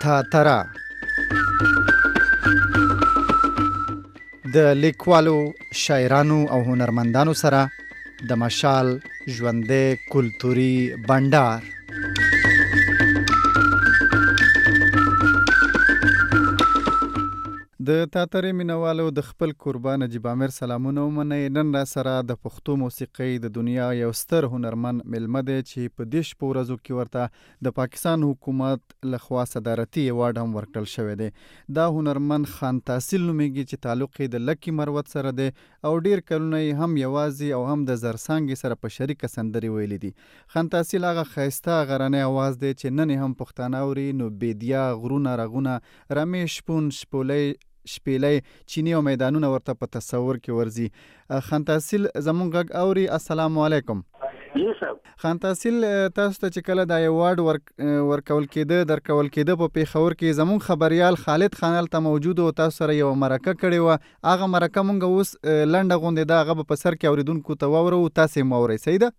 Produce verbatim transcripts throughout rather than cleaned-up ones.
تاتره د لیکوالو، شاعرانو او هنرمندانو سره د مشال ژوندی کلتوري بنډار. د تاترې مینوالو د خپل قربان نجیب امیر سلامونه ومنئ. نن را سره د پښتو موسیقۍ د دنیا یو ستر هنرمند مېلمه دی چې په دې شپو ورځو کې ورته د پاکستان حکومت لخوا صدارتي ایوارډ هم ورکړل شوی دی. دا هنرمند خان تحصیل نومیږي چې تعلق یې د لکي مروت سره دی او ډیر کلونه یې هم یوازې او هم د زرسانګې سره په شریکه سندرې ویلي دي. خان تحصیل هغه ښایسته غرنی اواز دی چې نن هم پښتانه اوري، نو بیدیا، غرونه، رغونه، رمې، شپون، شپولی، شپیلی، چینی او میدانونه ورته په تصور کې ورځي. خان تحصیل زمونږ غږ اوري؟ السلام علیکم. خان تحصیل، تاسو ته چې کله دا ایوارډ ور ورکول کېده درکول کېده په پیښور کې، زمونږ خبریال خالد خان هلته موجود و، تاسو سره یوه مرکه کړې وه. هغه مرکه مونږ اوس لنډه غوندې ده، هغه به په سر کې اورېدونکو ته واورو، تاسې یې واورئ. صحیح ده؟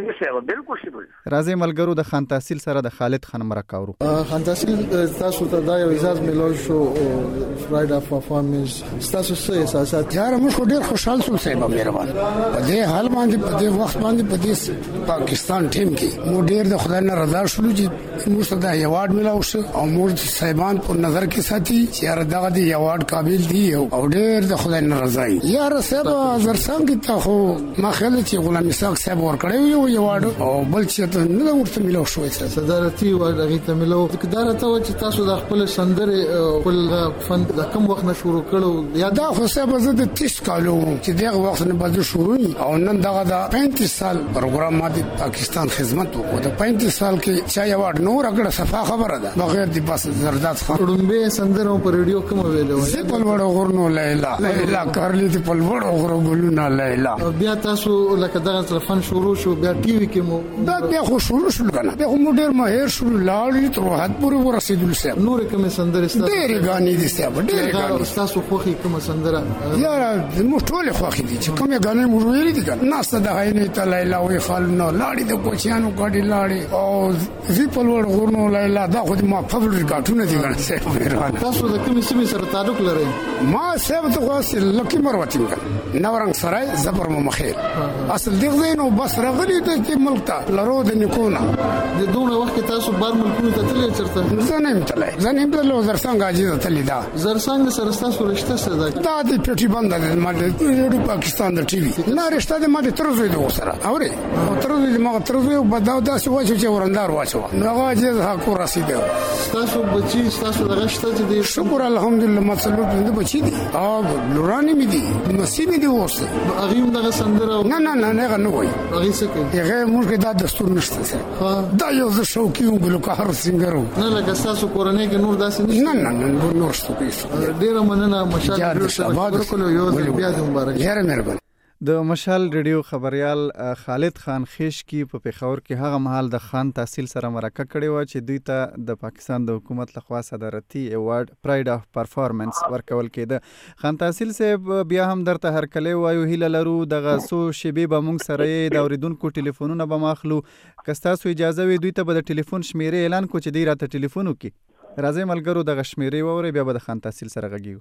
راځئ ملګرو د خان تحصیل سره د خالد خان مرکه اورو. خان تحصیل، تاسو ته دا یو اعزاز میلاو شو فرایډ اف پرفارمنس، تاسو څه احساسات؟ یار موږ ډیر خوشحال شو صاحب مهربان په دې حال باندې، په دې وخت باندې، په دې پاکستان ټیم کې مو ډیر د خدای نه رضا شو چې موږ ته دا ایوارډ میلاو شو او موږ صاحبان په نظر کې ساتي چې یار دغه دی ایوارډ قابل دی او ډیر د خدای نه رضا یار صاحب. زرسانګ ته خو ما خیال چې غلام اسحاق صاحب ورکړی یو ایوارډ او بل چې ته نه ورته میلاو شو صدارتي ایوارډ هغه ته میلاو. کدار ته چې تاسو د خپل سندره خپل فن د کوم وخت نه شروع کړو؟ یا دا خو صاحب زه د تیس کالو چې دغه وخت نه بعد شروع او نن دغه د پینتیس سال پروګرام ماته پاکستان خدمت وکړ. د پینتیس سال کې چا ایوارډ نور اګړه صفه خبره ده بغیر د بس زرداد خان ډومبه سندره په ریډیو کوم ویلو زه په وړو غورنو لیلا لیلا کارلی ته په وړو غورو ګلونه لیلا. بیا تاسو لکه دغه فن شروع شو، بیا ټي وي کې مو دا بیا خو شروع شو کنه، بیا مو ډیر ماهر شو، لاړ تر حد پورې ورسېدل صاحب. نور کوم سندره ستاسو ډیر غانې دي صاحب، ډیر غانې تاسو خوخي کوم سندره؟ یار مو ټول خوخي دي چې کومه غانې مو ویلې دي کنه. ناس ته د غینې ته لیلا وی خالنو لاړې د کوچیانو کډی لاړې او زی په لور غورنو لیلا. دا خو ما فیوریټ کارټون دي کنه صاحب. تاسو د کوم سیمې سره تعلق لرئ؟ ما صاحب ته واسه لکی مروتی کنه، نورنګ سرای، زبر مو مخیر اصل دغه نو بس راغلی ته ملک ته لرو د نیکونه. د دوه وخت تاسو بار ملکونو ته تللی چرته؟ زه نه تللی، زه نه تللی. زرسانګ اجازه تللی دا. زرسانګ سره تاسو رشتہ سره ده؟ دا د پټي بند د ماده ریډیو پاکستان د ټي وي نه رشتہ د ماده ترزوی د وسره اوري او ترزوی د ما ترزوی په دا داسې واچو چې ورندار واچو نو هغه اجازه حق رسیدو. تاسو بچی تاسو د رشتہ دي؟ شکر الحمدلله مسلو د بچی دي او لورانی می دي نصیب دي وسه. هغه هم دغه سندره نه نه نه نه نه وای هغه څه کوي؟ هغه موږ دا دستور نشته دا یو ز شوقي ګلوکار سنگرو نه لکه تاسو کورنۍ کې نور داسې نشته؟ نه نه نه نور څه ډیر مننه مشال ورکول یو بیا د مبارک. ډیر مهرباني. د مشال ریډیو خبریال خالد خان خیشکی په پیښور کې هغه مهال د خان تحصیل سره مرکه کړې و چې دوی ته د پاکستان د حکومت لخوا صدارتي ایوارډ پرایډ اف پرفارمنس ورکول کېده. خان تحصیل صاحب بیا هم درته هرکلی وایو، هیله لرو دغه څو شیبې به موږ سره د اورېدونکو ټلیفونونه به ماخلو. که ستاسو اجازه وي دوی ته به د ټلیفون شمیرې اعلان کړو چې دوی راته ټلیفون وکړي. راځئ ملګرو دغه شمیرې واورئ، بیا به د خان تحصیل سره غږیږو.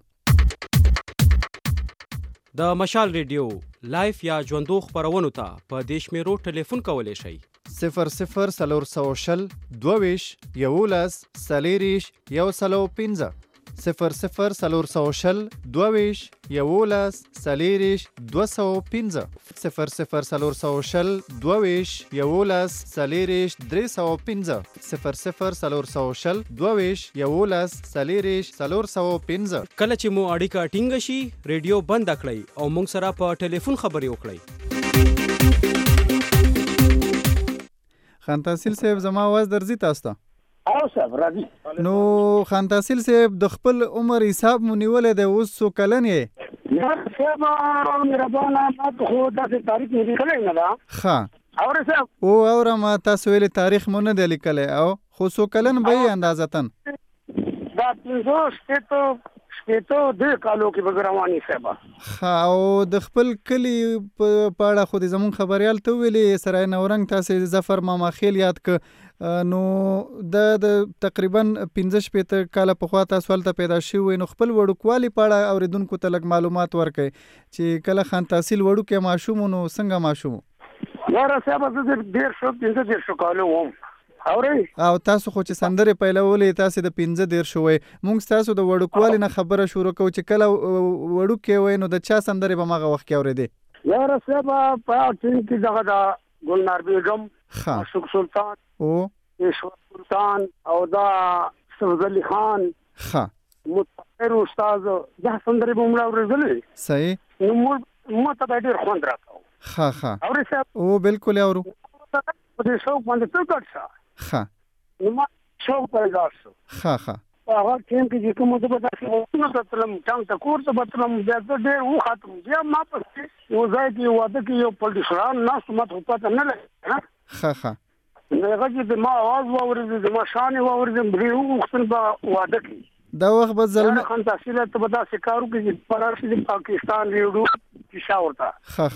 د مشال ریډیو لایف یا ژوندو خبرونو ته په دې شمیرو ټلیفون کولی شئ: صفر صفر څلور سوه شل دوه ویشت یولس څلېرویشت یو سلو پنځه صفر صفر څلور سوه شل دوه ویشت یولس څلېرویشت دوه سوه پنځه صفر صفر څلور سوه شل دوه ویشت یولس څلېرویشت درې سوه پنځه صفر صفر څلور سوه شل دوه ویشت یولس څلېرویشت څلور سوه پنځه. کله چې مو اړیکه ټینګه شي ریډیو بند کړئ او موږ سره په ټلیفون خبرې وکړئ. خان تحصیل صاحب زما आवाज درځي تاسو ته؟ او صاحب راځي. نو خان تحصیل صاحب د خپل عمر حساب مو نیولې دی، اوس څو کلن یې؟ یا صاحب مهربانه ما ته خو داسې تاریخ نه لیکلی نه ده. ښه اورې صاحب؟ او اوره ما تاسو ویلې تاریخ مو نه دی لیکلی، او خو څو کلن به یې اندازتن؟ دا پنځوس شپېته شپېته دې کالو کې به رواني صاحب. ښه، او د خپل کلي په اړه خو د زمون خبريال ته ویلې سرای نورنګ تاسې ظفر ماما خیل یاد ک نو د تقریبا پنځه شپېته کاله پخوا تاسو هلته پیدا شوي، نو خپل وړوکوالي په اړه اورېدونکو ته لږ معلومات ورکړئ چې کله خان تحصیل وړوکی ماشوم نو څنګه ماشوم؟ یاره صاحب زه ډېر شو پنځه دېرشو کالو وم. او تاسو خو چې سندرې پیلولې تاسې د پنځه دېرشو وئ، موږ ستاسو د وړوکوالي نه خبره شروع کوو چې کله وړوکی وئ نو د چا سندرې به هماغه وخت کې اورېدې؟ یاره صاحب په ټیم کې دغه د ګلنار بیګم، اشوق سلطان او ایشور سلطان او دا سرز علي خان، مطهر استاد، دا سندرې به موږ اورېدلې. صحیح. نو موږ ته ډېر خوند راکاو. ښه ښه. اورې صاحب؟ او بالکل اورو. په دې شوق باندې څه ګډ شه. ښه. نو ما شوق پیدا شو. ښه ښه. هغه ټیم کې چې کوم څه به داسې وختونه ته تلم، څنګه ته کور ته به تلم، بیا زه ډېر وختم. بیا ما پسې یو ځای کې واده کې یو پولیسران ناست، ما ته پته نه لګي. ښه ښه. نو هغه چې د ما اواز واورېد، د ما شانې واورېد، ډېر وختونه به واده کې دا وخت به زلمه خان تحصیل ته به داسې کار وکړي چې پرارشي د پاکستان ریډیو پېښور ته. ښه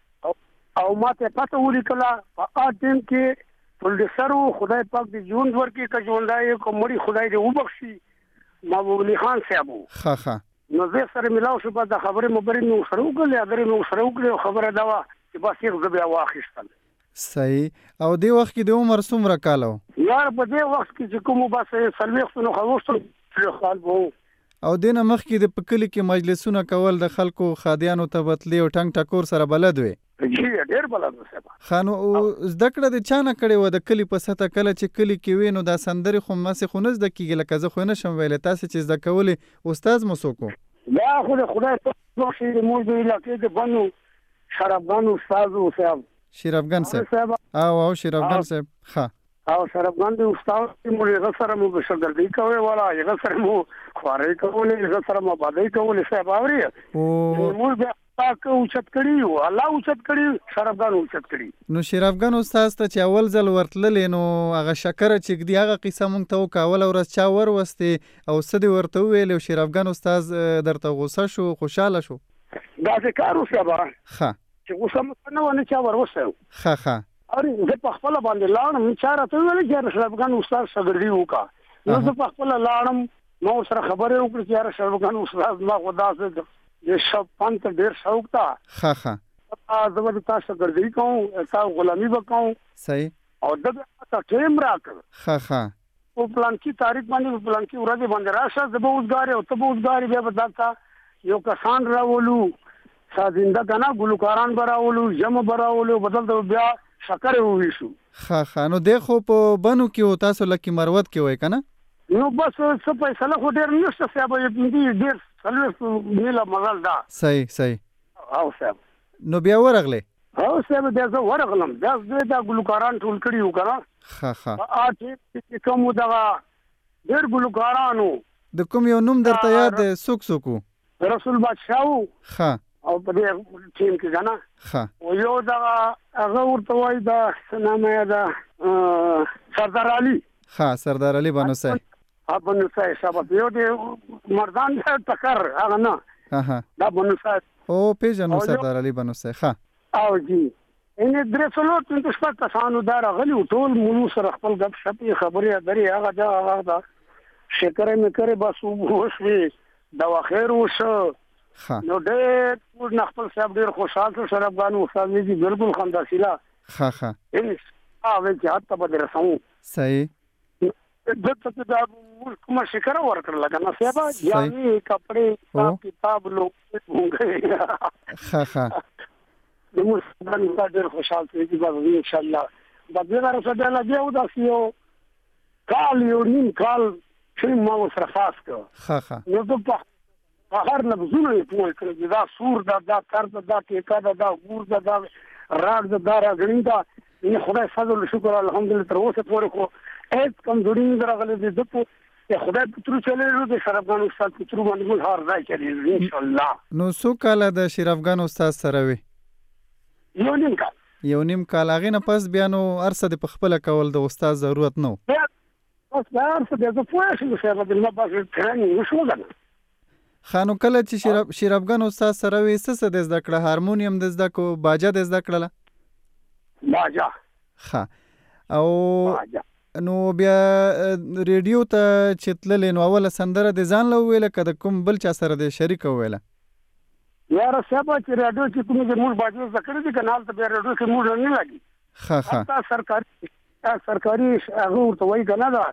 ښه. او ما ته پته ولیکله په هغه ټیم کې پروډوسر و، خدای پاک دې ژوند ورکړي، که ژوندی که مړي خدای دې وبخښي، محبوب علي خان صاحب و. ښه ښه. نو زه سره ملاو شو، په د خبرې مبرې مې ورسره وکړلې، ادرې مې ورسره وکړې، او خبره دا وه چې بس یې زه بیا واخیستل. صحیح. او دې وخت کې د عمر څومره کاله و؟ یار په دې وخت کې چې کوم بس څلوېښت نو څلوېښت کال به و. او دې نه مخکې د په کلي کې مجلسونه کول د خلکو خادیانو ته بتلې او ټنګ ټکور سره بلد وې؟ جی ډېر بلد و صاحب. ښه، نو زده کړه د چا نه کړې وه د کلي په سطحه؟ کله چې کلي کې وې نو دا سندرې خو مسې خو نه زده کېږي، لکه زه خو نه شم ویلی، تاسې چې زده کولې استاد مو څوک و؟ دا خو د خدای پاک شي زموږ د علاقې د بنو شرافګان استاد و صاحب. شرافګان صاحب. او او شرافګان صاحب. ښه. او شرافګان د استاد موږ هغه سره مو بشردګي کوي، والا هغه سره مو خوارې کولې، هغه سره مو بادۍ کولې صاحب. اورې او موږ بیا پاک اوچت کړي و، الله اوچت کړي، شرافګان اوچت کړي. نو شرافګان استاد ته چې اول ځل ورتللې نو هغه شکره چې ږدي هغه قصه مونږ ته وکړه، اوله ورځ چا وروستې او څه دې ورته وویل او شرافګان استاد درته غوسه شو خوشحاله شو؟ داسې کار و صاحب ښه چې غوسه مو نه ونه چا وروستی و. ښه ښه. اورې زه په خپله باندې لاړم، چا راته وویل چې شرافګان استاد شاګردي وکړه. نو زه په خپله لاړم، ما ورسره خبرې وکړې چې یاره شرافګان استاد ما خو داسې د شب فن ته ډېر شوق ته. ښه ښه. زه به د تا شاګردي کوم، تا غلامي به کوم. صحیح. او ده بیا ته ټایم راکړ. ښه ښه. په پلانکي تاریخ باندې په پلانکي ورځې باندې راشه، زه به اوسګارې او ته به اوسګارې، بیا به دلته یو کسان راولو، سازنده که نه ګلوکاران به راولو، ژمه به راولو، بدلته بیا شکرې وویشو. ښه ښه. نو دی خو په بنو کې و، تاسو لکي مروت کې وای که نه؟ نو بس څه فیصله خو ډېر نشته صاحب، ډېر څلوېښت میله مزل ده. صحیح صحیح. او صاحب نو بیا ورغلې؟ او صاحب بیا زه ورغلم، بیا زه دا ګلوکاران ټول کړي وو که نه. ښه ښه. په چې کوم دغه ډېر ګلوکاران وو. د کوم یو نوم درته یاد دی؟ څوک څوک وو؟ رسول بادشاه وو. ښه. او په دې ټیم کې که نه. ښه. او یو دغه هغه ورته وایي دا څه نام یې ده، سردار علي. ښه، سردار علي بنوسی. بنوسی صاحب یو د مردان ټکر هغه نه. ها دا بنوسی. او پیژنو سردار علي بنوسی. ښه. او جی ان درې څلور پنځه شپږ کسانو دا راغلي وو، ټول مونږ سره خپل ګپ شپې خبرې اترې، هغه دا هغه دا شکرې مې کړې، بس وشوې، دوا خیر وشو. نو ډېر موږ نه خپل صاحب ډېر خوشحال شو. شرافګان استاد ویلي بالکل خنداسیله. ښه ښه. هغه چې حتی به دې رسمو. صحیح. دلته ته دا موږ کومه شکره ورکړله که نه صاحب، جامې کپړې حساب کتاب لوګ. ښه ښه. د موږ استاد ډېر خوشحال شو چې بس انشاءالله دا بېغه رسېدلی بیا وداسې یو کال یو نیم کال چې ما ورسره خاص کړ. ښه ښه. نو زه په هر لفظونه یې پوه کړل چې دا سور ده، دا کر ده، دا ټیکه ده، دا ګور ده، دا راډ ده، دا راګړین ده. یعنې خدای فضل شکر الحمدلله تر اوسه پورې خو هېڅ کمزوري نه ده راغلې. د ده په خدای په ترو چلېږو، د شرافګان استاد په ترو باندې موږ هر ځای چلېږو انشاءالله. نو څو کاله د شرافګان استاد سره وې؟ یو نیم کال. یو نیم کال. هغې نه پس بیا نو هر څه د پخپله کول د استاد ضرورت نه و؟ بس بیا هر څه بیا زه پوه شوم صاحب، د ما بس ټرېننګ وشو که نه. خانو کله چې شراب شرابګان استاد سره وې څه څه د زده کړه هارمونیم د زده کو باجا د زده کړله باجا ښه او باجا نو بیا ریډیو ته چې تللې نو اوله سندره د ځان له وویله که د کوم بل چا سره د شریکه وویله یاره صاحب چې راډیو چې کومې د موږ باجو زده کړې دي که نه هلته بیا راډیو کې موږ نه لګي ښه ښه حتی سرکاري سرکاري هغه ورته وایي که نه ده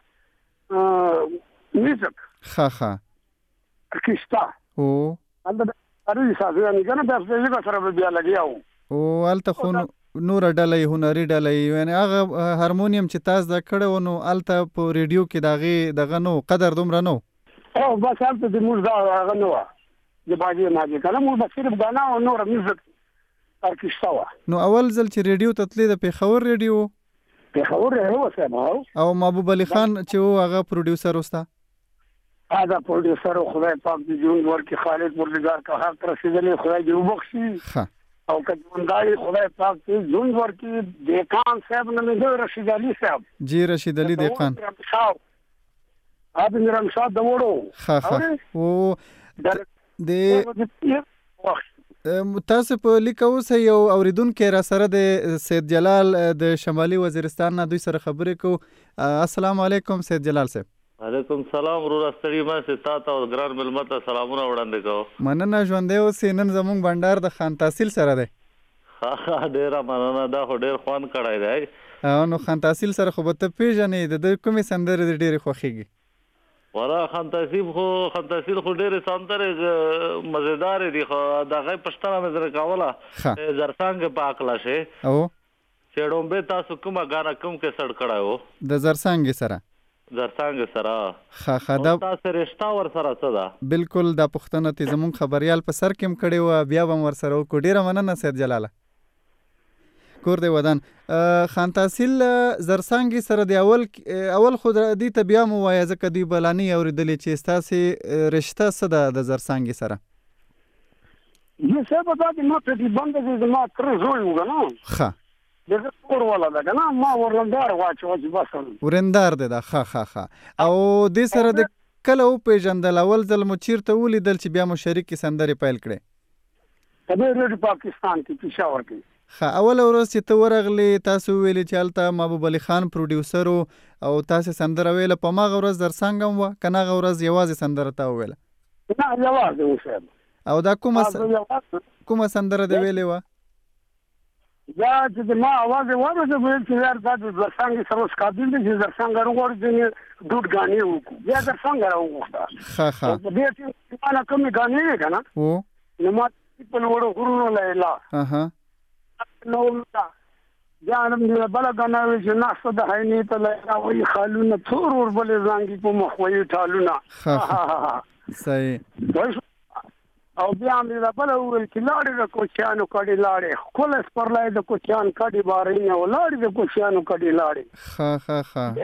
میوزک ښه ښه ارکیسټا او هلته سرکاري سازیانې که نه بیا فزیکه سره به بیا لګیا وو او هلته خو نوره ډله هنري ډله یعنې هغه هارمونیم چې تا زده کړی و نو هلته په ریډیو کې د هغې دغه نه قدر دومره نه او بس هلته د موږ دا هغه نه وه د باجې ماجې که نه موږ به صرف ګانا او نوره میوزک ارکیسټا وه نو اول ځل چې ریډیو ته تلې د پېښور ریډیو پېښور ریډیو و صاحب او محبوب علي خان چې و هغه پروډیوسر وستا دا پروډیوسر خدای پاک دې ژوند ورکړي خالد مردګار که حق ته رسېدلی خدای دې وبخښي ښه او که ژوندی خدای پاک دې ژوند ورکړي دیقان صاحب نومېده رشید علي صاحب جی رشید علي دیقان اب میرمشاه د وړو ښه ښه او د تاسو په لیک اوس یو اوریدونکو را سره د سید جلال د شمالي وزیرستان نه دوی سره خبرې کو السلام علیکم سید جلال صاحب علیکم سلام ورور استری ما ستا ته او ګران ملمت سلامونه وړاندې کوم مننه ژوندې اوس نن زموږ بندر د خان تحصیل سره دی ها ها ډیر مننه دا خو ډیر خوان کړای دی او نو خان تحصیل سره خو به ته پیژنې د کومې سندرې د ډېرې خوښېږي ورا خان تحصیل خو خان تحصیل خو ډېرې سندرې مزیدار دي خو د هغې پښتنه مې در کوله زرڅانګ په عقله شي او څېړومبې تاسو کومه ګانا کوم کې سړ کړی و د زرڅانګې سره زرڅانګ سره ښه ښه دا تاسو رشته ورسره څه ده بالکل دا پوښتنه ته زموږ خبریال په سر کې هم کړې وه بیا به م ورسره وکړو ډېره مننه سید جلاله کور دی ودان خان تحصیل زرڅانګې سره د اول اول خو دې ته بیا مو وایه ځکه دوی به لا نه یې اورېدلې چې ستاسې رشته څه ده د زرڅانګې سره یو صاحب دا د ما تقریبا د زما تره زوی و که نه ښه دغه کور والا ده که نه ما ورندار واچوه چې بس ورندار دی دا ښه ښه ښه او دې سره د کله وپېژندل اول ځل مو چیرته ولیدل چې بیا مو شریکې سندرې پیل کړې په دې ریډیو پاکستان کې پېښور کې ښه اوله ورځ چې ته ورغلې تاسو وویلې چې هلته محبوب علي خان پروډیوسر و او تاسې سندره ویله په هماغه ورځ زرڅانګ هم وه که نه هغه ورځ یوازې سندره تا وویله نه یوازې و صاحب او دا کومه کومه سندره دې ویلې وه یا چې د ما اواز یې واورېده ویل چې یار دا د زرڅانګې سره اوس قابل دی چې زرڅانګه راغواړي ځینې ډوډ ګانې وکړو بیا زرڅانګه راوغوښته ښه ښه په دې کې ما نه کومې ګانې وې که نه و نو ما په لوړو غرونو لیلا اها نو بیا نو بله ګانه وې چې ناسته د حینې ته لیلا وایي خالونه څور وربلې زانګې په مخ وایي ټالونه ښه صحیح او بیا مې دا بله وویل چې لاړې د کوچیانو کډې لاړې ښکلی سپرلی د کوچیان کډې بارینه او لاړې د کوچیانو کډې لاړې ښه ښه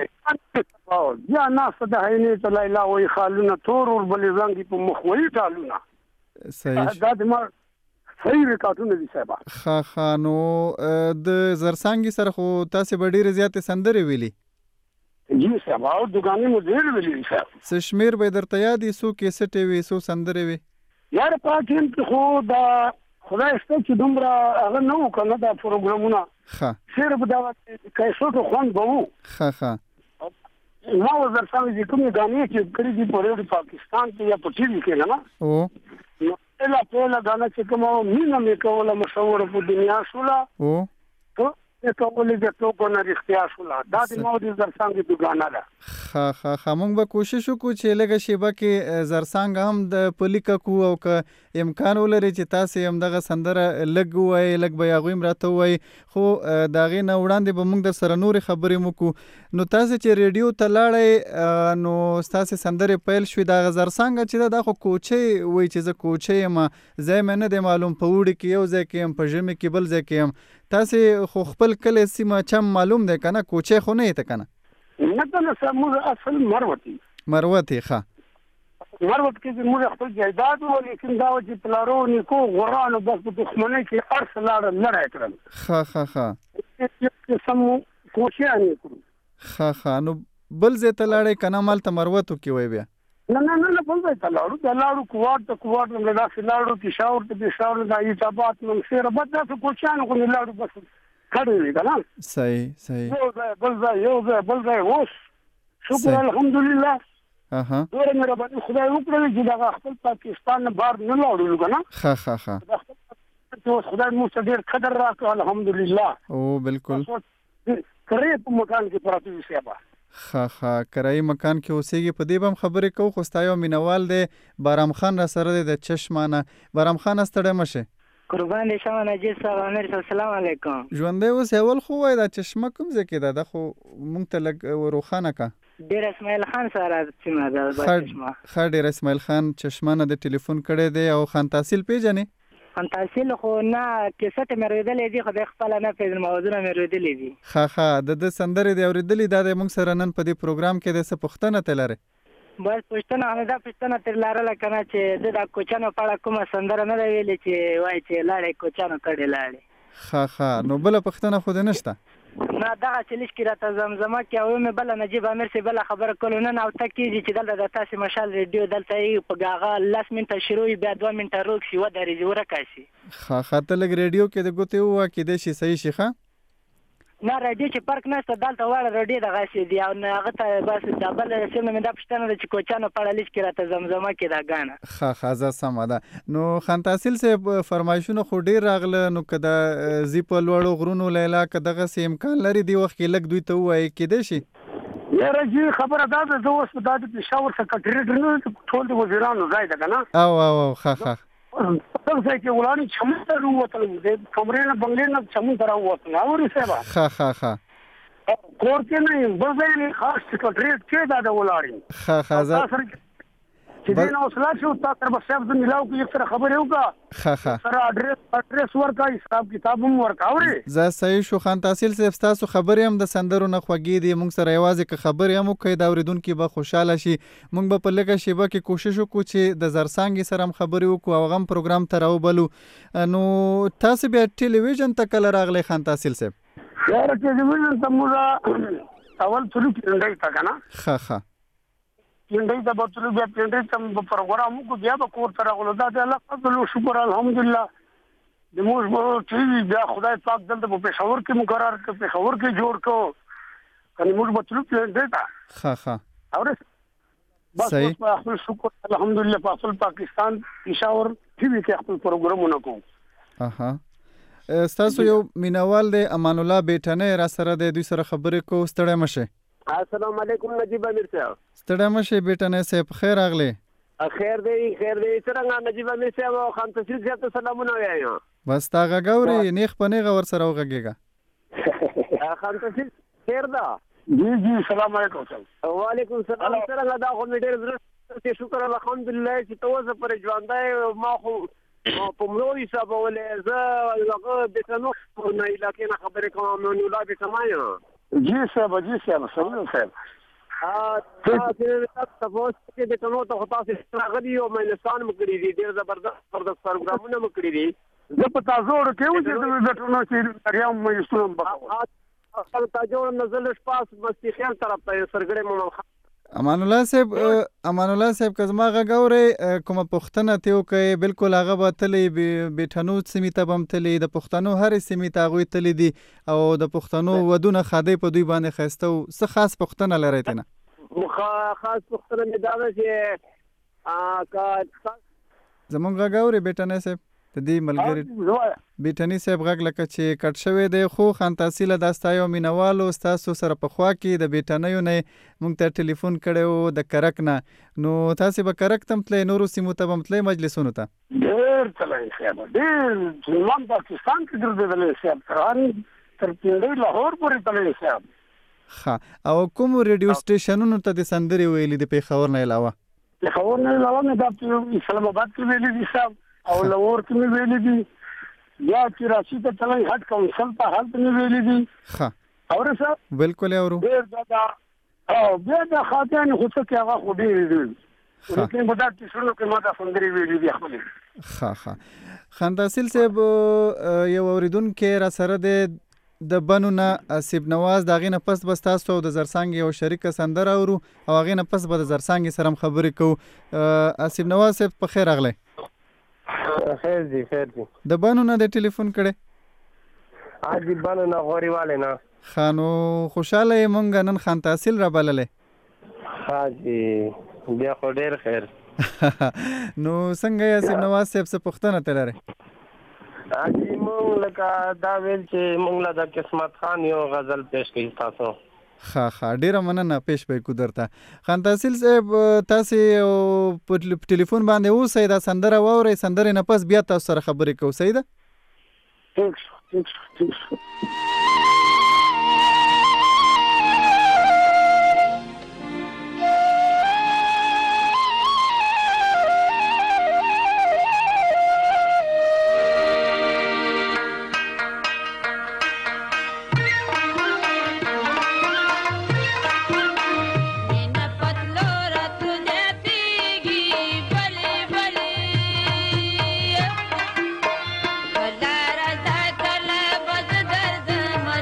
ښه بیا ناسته د حینې ته لیلا وایي خالونه تور وربلې زنګې په مخ وایي ټالونه صحیح دا د ما صحیح ریکارډونه دي صاحبه ښه ښه نو د زرڅانګې سره خو تاسې به ډېرې زیاتې سندرې ویلي جی صاحب او دګانې مو ډېر ویلي دي صاحب څه شمېر به یې درته یاد وي څو کیسټې وي څو سندرې وي یار په ټیم کې خو دا خدای شته چې دومره هغه نه وو که نه دا پروګرامونه ښه صرف دا کیسټو خوند به وو ښه ښه ما و زرڅانګې چې کومې ګانې چې کړي دي په ریډیو پاکستان کې یا په ټي وي کې که نه او نو پهله پهله ګانه چې کومه مینه مې کوله مشهوره په دنیا شوله او ته یې کولې د ټوکو نه رښتیا شوله دا د ما د زرڅانګې د ګانه ده ښه ښه ښه موږ به کوشش وکړو چې لږه شیبه کې زرڅانګ هم د په لیکه کړو او که امکان ولري چې تاسې همدغه سندره لږ ووایئ لږ به یې هغوی هم راته ووایي خو د هغې نه وړاندې به موږ در سره نورې خبرې هم وکړو نو تاسې چې ریډیو ته لاړئ نو ستاسې سندرې پیل شوې د هغه زرڅانګه چې ده دا خو کوچۍ وایي چې زه کوچۍ یم ځای مې نه دی معلوم په اوړي کې یو ځای کې یم په ژمي کې بل ځای کې یم تاسې خو خپل کلی سیمه چم معلوم دی که نه کوچۍ خو نه یې ته که نه نه که نه صاحب موږ اصل مروت یو مروت یې ښه مروت کې چې موږ خپل جایداد وو لیکن دا و چې پلارو نیکو غورانو بس په دښمنۍ کې هر څه لاړل لړی کړل ښه ښه ښه قسم کوچیان یې کړو ښه ښه نو بل ځای ته لاړئ که نه همالته مروتو کې وی بیا نه نه نه بل ځای ته لاړو د لاړو کوارټ ته کوارټ نه داسې لاړو پېښور ته پېښور د ایتابات منصیر بد داسې کوچیانو خو نه لاړو بس کړی وي که نه صحیح صحیح یو ځای بل ځای یو ځای بل ځای اوس شکر الحمدلله اها ډېره مهرباني خدای وکړی چې دغه خپل پاکستان نه بهر نه لاړو که نه ښه ښه ښه اوس خدای موږ ته ډېر قدر راکړو الحمدلله او بالکل کرې په مکان کې پراته وي صاحبه ښه ښه کرایي مکان کې اوسېږي په دې به هم خبرې کوو خو ستا یو مینوال دی بارام خان را سره دی د چشمانه بارام خان ستړی مه شې قربان دې شم نجیب صاحب امیر صاحب السلام علیکم ژوندی اوس اول خو وایي دا چشمه کوم ځای کې ده دا خو موږ ته لږ روښانه که ډېر اسماعیل خان سره سیمه ده چشمه ښه ډېر اسماعیل خان چشمه نه د ټلیفون کړی دی او خان تحصیل پیژنې خان تحصیل خو نه کیسټ مې اورېدلی دي خو د خپله نه پېژنم اوازونه مې اورېدلي دي ښه ښه د ده سندرې دې اورېدلي دا دی موږ سره نن په دې پروګرام کې د څه پوښتنه ته لرې بس پوښتنه همدا پوښتنه ترې لرله که نه چې د دا کوچیانو په اړه کومه سندره نه ده ویلې چې وایي چې لاړې کوچیانو کډې لاړې ښه ښه نو بله پوښتنه خو دې نشته نه دغه چې لیشکې راته زمزمه کې او مې بله نجیب امیر صاحب بله خبره کولو نن او ته کېږي چې دلته د تاسې مشال ریډیو دلته یې په هغه لس منټه شروع وي بیا دوه منټه روک شي ودرېږي ورکه شي ښه ښه ته لږ ریډیو کې د ګوتې ووهه کېدای شي صحیح شي ښه نه راډیو چې فرق نشته دلته واړه راډیو دغسې دي او نه هغه ته بس دا بل سیم نه مې دا پوښتنه ده چې کوچیانو په اړه لیست کې راته زمزمه کې دا ګاڼه ښه ښه زه سمه ده نو خان تحصیل صاحب فرمایشونه خو ډېر راغله نو که د ځي په لوړو غرونو لیلا که دغسې امکان لري دې وخت کې لږ دوی ته ووایي کېدای شي یاره جی خبره دا ده زه اوس دا د پېښور سکرټریټ نه ټول د وزیرانو ځای ده که نه او او او ښه ښه دغه ځای کې ولاړې چمن ته راووتلم د کمرې نه بنګلې نه چمن ته راووتلم اورې صاحبه ښه ښه ښه کور کې نه یم بل ځای نه خاص سکرټریټ کې دا د ولاړې ښه ښه زه چې دې نه اوسلا شو تا سره به صاحب زه میلاو کې یک سره خبرې وکړه ښه ښه سره اډرس اډرس ورکړه حساب کتاب هم ورکړه اورې زه صحیح شو خان تحصیل صاحب ستاسو خبرې هم د سندرو نه خوږې دي موږ سره یوازې که خبرې هم وکړئ د اورېدونکي به خوشحاله شي موږ به په لږه شیبه کې کوشش وکړو چې د زرڅانګې سره هم خبرې وکړو او هغه هم پروګرام ته راوبلو نو تاسو بیا ټلویزیون ته کله راغلی خان تحصیل صاحب یاره ټلویزیون ته موږ اول تلو پنډۍ ته که نه ښه ښه پنډۍ ته به تلو بیا پنډۍ ته به پروګرام وکړو بیا به کور ته راغلو دا د الله فضل و شکر الحمدلله د موږ به ټي وي بیا خدای پاک دلته په پېښور کې مقرر کړ پېښور کې جوړ کړو کنې موږ به تلو پنډۍ ته ښه ښه اورې بس اوس په خپل شکر الحمدلله په خپل پاکستان پېښور ټي وي کې خپل پروګرامونه کوو اها ستاسو یو مینوال دی امان الله بیټنۍ را سره دی دوی سره خبرې کوو ستړی مه شئ السلام علیکم نجیب امیر صاحب ستړی مه شئ بیټنۍ صاحب خیر راغلی خیر دی خیر دی څرنګه نجیب امیر صاحب او خان تحصیل صاحب ته سلامونه وایم بس تا غږ اورې نیغ په نیغه ورسره وغږېږه خان تحصیل خیر ده جی جی سلام علیکم صاحب وعلیکم السلام څرنګه دا خو مې ډېر زړه شکر الحمدلله چې ته اوسه پرې ژوندی ما خو په مړو حسابولې زه هغه بېټنو نه علاقې نه خبرې کوم نو الله بېټما یم جی صاحب جی صاحب سلام صاحب تاسو تاسو کې د ټولو ته تاسو راغلي او مېنستان مکړي دي ډېر زبردست زبردست پروګرامونه مکړي دي زه په تاسو ورته کې چې د ټولو چې ریاض مېستون بخو خپل تاجو نزل شپاس مستخیل طرف ته سرګړې مو امان الله صاحب امان الله صاحب که زما غږ اورئ کومه پوښتنه ترې وکړئ بالکل هغه به تللی بیټنو سیمې ته به هم تللی د پښتنو هرې سیمې ته هغوی تللی دي او د پښتنو ودونه ښادۍ په دوی باندې ښایسته و څه خاص پوښتنه لرئ ترې نه خاص پوښتنه مې دا ده چې زموږ غږ اورئ بیټنۍ صاحب د دې ملګري بیټني صاحب غږ لکه چې کټ شوی دی خو خان تحصیله دا ستا یو مینوالو ستاسو سره پخوا کې د بیټنیو نه موږ ته ټلیفون کړی و د کرک نه نو تاسې به کرک ته هم تلئ نورو سیمو ته به هم تلئ مجلسونو ته ډېر تللی صاحب ډېر ځوان پاکستان کې ګرځېدلی صاحب تر پنډۍ لاهور پورې تللی صاحب ښه او کومو ریډیو سټیشنونو ته د سندرې ویلي د پېښور نه علاوه پېښور نه علاوه مې دا اسلام آباد کې ویلي دي صاحب او لاهور کې مې ویلي دي بیا کراچي ته تللی هټ کونسل ته هلته مې ویلي دي ښه اورې صاحب بالکل اورو ډېر زیاته او بیا د خاطیانې خو څه کې هغه خو ډېرې دي لیکن په دا کیسونو کې ما دا سندرې ویلي دي خپلې ښه ښه خان تحصیل صاحب یو اورېدونکی را سره دی د بنونه اسیب نواز دا غینه پس بس تاسو د زرسانګ یو شریک سندره اورو او غینه پس به د زرسانګ سره خبرې کو. اسیب نواز صاحب په خیر اغله. خیر دی خیر دی. د بنونه د ټلیفون کړه اجي بنونه غوريواله نه خانو خوشاله مونږ نن خان تحصیل را بللې. حاجی بیا خو ډیر خیر. نو څنګه اسیب نواز صاحب څه پوښتنه تلره؟ اجي مونږ لکه دا ویل چې مونږ له د قسمت خان یو غزل پیش کړي تاسو. ها ها ډیره مننه پیش به کو درته. خان تحصیل صاحب تاسو په ټلیفون باندې اوسئ دا سندره واورئ سندره نه پس بیا تاسو سره خبرې کوو صحیح ده؟ ټیک ټیک ټیک. Bala raza kala bad dard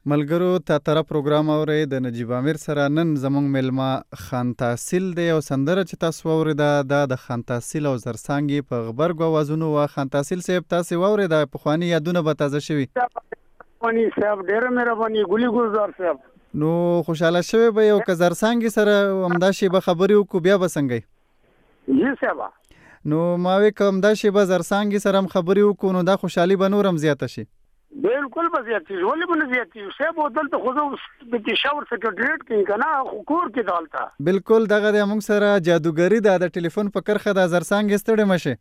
ملګرو ته تر پروګرام اوري د نجیب امیر سره نن زموږ ملما خان تحصیل دی او سندره چې تاسو اوریدا د خان تحصیل او زرسانګي په غبرګ اوازونو وا خان تحصیل صاحب تاسو اوریدا په خواني یادونه به تازه شوي خواني صاحب ډېر مهرباني ګلي ګلزار صاحب نو خوشاله شوی به یو که زرسانګي سره همدا شی به خبرې وکړو بیا به څنګه یی صاحب نو ما وی کوم دا شی به زرسانګي سره هم خبرې وکړو نو دا خوشحالي به نورم زیاته شي بالکل به زیاتی ولې به نه زیاتی صاحب دلته خو د پېښور سکرټریټ کې کنه کور کې دالته بالکل دغه د موږ سره جادوګری ده د ټلیفون په کرخه د زرسانګ ستړي مشه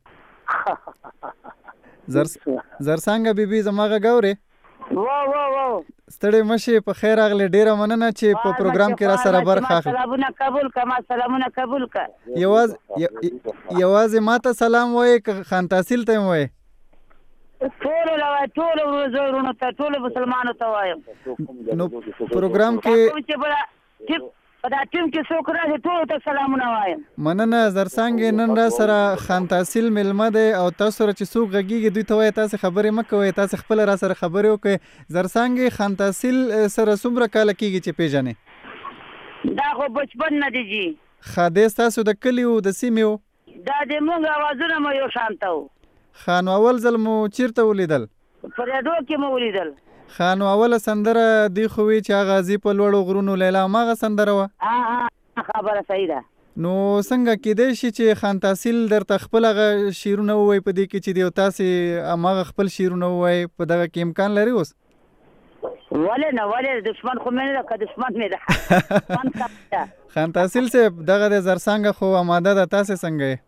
زر زرسانګ بیبي زماغه ګوري وا وا وا ستړي مشه په خیر اغله ډیره مننه چې په پروګرام کې را سره برخه اخلي سلامونه قبول کما سلامونه قبول کا یواز یواز ماته سلام وای خان تحصیل ته وای ټول لا ټول ورزورونو ته ټول مسلمانانو ته وایم نو پروګرام کې چې بل ټیپ په دا ټیم کې څوک راځي ټول ته سلامونه وایم مننه زرسانګ نن را سره خان تحصیل ملمه ده او تاسو سره چې څوک غږیږي دوی ته وای تاسو خبرې مکوئ تاسو خپل را سره خبرې وکړئ زرسانګ خان تحصیل سره څومره کال کېږي چې پیژنې دا خو بچپن نه دی جی خاده تاسو د کلیو د سیمو دا د موږ اوازونه مو یو شانتو خان اول ځل مو چیرته ولیدل پر یادو کې مو ولیدل خان اول سندره دی خوې چې غازی په لوړو غرونو لیلا ماغه سندره و ها خبره صحیح ده نو څنګه کېدې شي چې خان تحصیل درته خپل غ شیرونه وای په دې کې چې دی تاسو اماغه خپل شیرونه وای په دغه کې امکان لري اوس ولې نه ولې دشمن خو مې نه که دشمن مې ده خان تحصیل صاحب دغه د زرسانګ خو آماده ده تاسو څنګه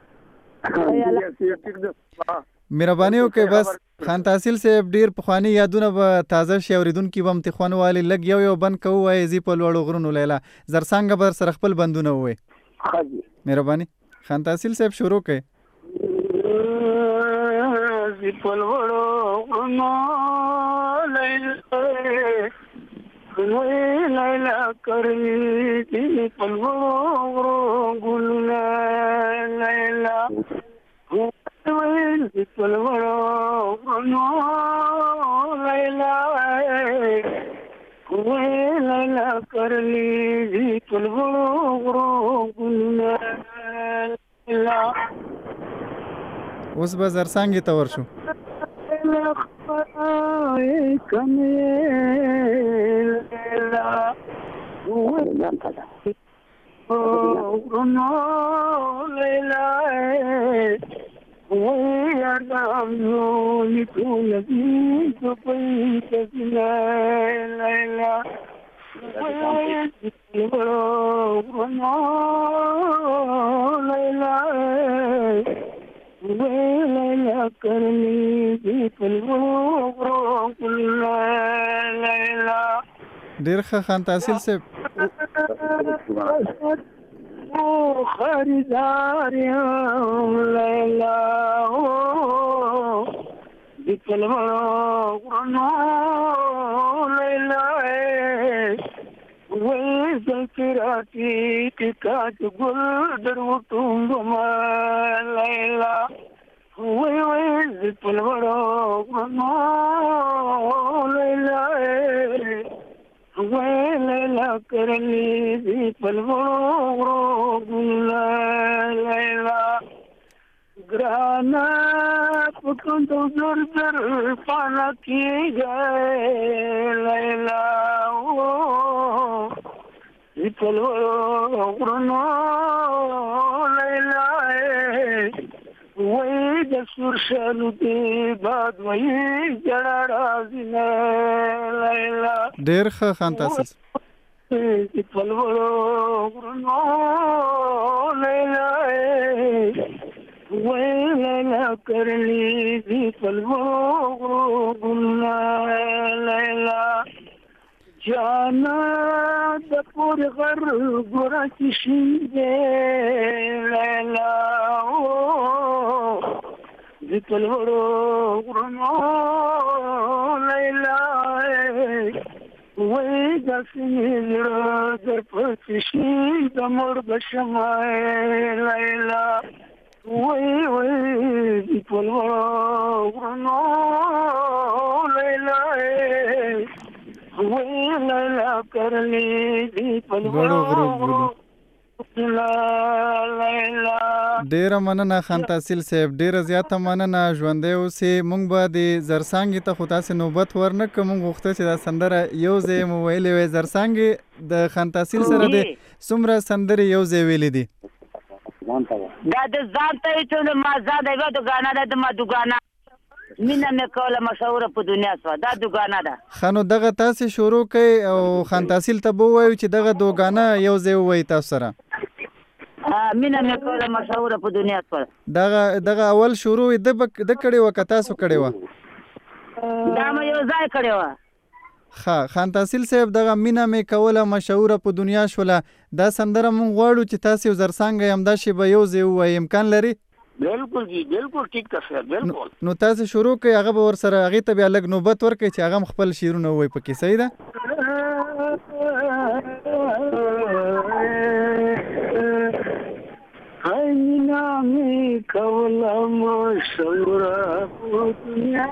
مهرباني وکړئ بس خان تحصیل صاحب ډیر پخوانی یادونه به تازه شي اوریدونکو به امتحان والی لګ یو یو بند کوو وای زی په لوړو غرونو لیلا زرسانګ بر سره خپل بندونه وای مهرباني خان تحصیل صاحب شروع کړئ زی په لوړو غرونو لیلا وای لیلا کرې دی په لوړو غرونو لیلا وای په لوړو غرونو لیلا وای لیلا کرې دی په لوړو غرونو لیلا اوس به زرسانګ ته ورشو ویلا کرنی دی پلو غرو کل لیلا ډیر ښه خان تحصیل صاحب او خریدار یم لیلا دی پلو غرو لیلا وی ذکراتی تکاچ گل در وطنگ ما لیلا وی وی زپل ورو ما لیلا وی لیلا کرلی زپل ورو لیلا گرانا پکندو در در پانا کی گئے لیلا زپل ورو لیلا وی دسور شالو دی باد وی جڑا رازی لیلا ډیر ښه خان تحصیل زپل ورو لیلا وی لیلا کرلی زپل ورو لیلا جانا د پور غر ګورا کشي لیلا زپل ورو ورو لیلا وی دسنی در پکشي د مور بشما لیلا وی وی زپل ورو ورو لیلا ویلا کرلی دی غړو غړو غړو ډیره مننه خان تحصیل صاحب، ډیره زیاته مننه. ژوندی اوسې. موږ به د زرڅانګې ته خو تاسې نوبت ورنه کړو. موږ غوښته چې دا سندره یو ځای مو ویلې وی. زرڅانګې د خان تحصیل سره د څومره سندرې یو ځای ویلې دي؟ دا د ځان ته چې ما ځان دی د غانا د ما دغانا مینا مې کوله مشهور په دنیا سره دا دغانا ده. خانو دغه تاسې شروع کړئ او خان تحصیل ته به ووایو چې دغه دوګانا یو ځای ووایي تاسو سره. مینا مې کوله مشهور په دنیا سره. دغه دغه اول شروع د د کړي و که تاسو کړي و؟ دا مې یو ځای کړي و. ها خان تحصیل صاحب دغه مینا مې کوله مشهوره په دنیا شوله، دا سندره مونږ غواړو چې تاسو یو زرڅانګه هم دا شی به یو ځای ووایي. امکان لري؟ بالکل جی بالکل ٹھیک ده سر بالکل. نو تاسو شروع کړئ، هغه به ورسره هغې ته بیا لږ نوبت ورکړئ چې هغه هم خپل شعرونه ووایي پکې. صحیح ده؟ مینا مې کوله مشهوره په دنیا